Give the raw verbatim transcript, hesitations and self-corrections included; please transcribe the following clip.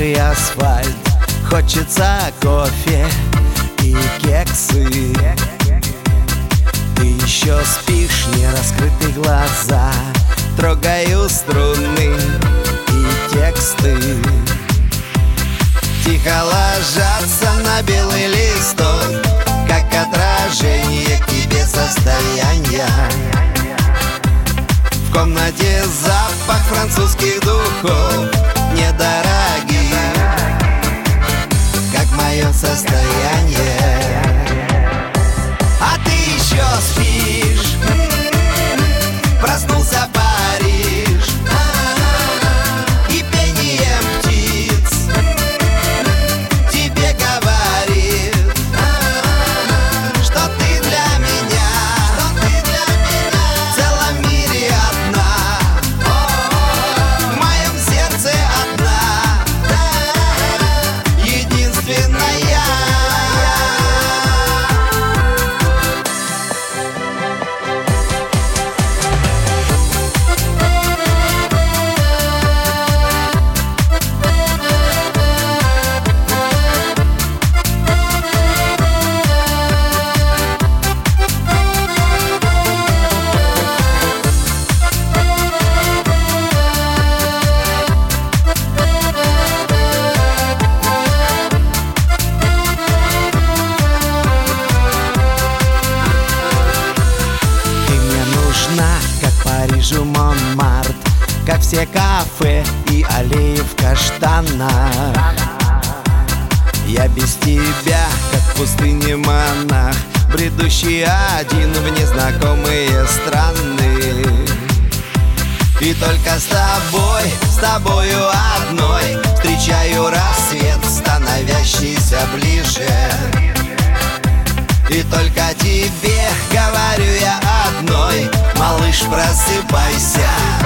мокрый асфальт, хочется кофе и кексы. Ты еще спишь, не раскрыты глаза, трогаю струны и тексты. Тихо ложатся на белый листок, как отражение к тебе состояния. В комнате запах французских духов, недорогих, как мое состояние. А ты еще спишь, проснулся Париж, и пением птиц тебе говорит, что ты для меня, что ты для меня в целом мире одна, в моем сердце одна, единственная. Как Парижу Монмарт, как все кафе и аллеи в каштанах. Я без тебя, как в пустыне монах, бредущий один в незнакомые страны. И только с тобой, с тобою одной встречаю рассвет, становящийся ближе. И только тебе говорю я одной: малыш, просыпайся.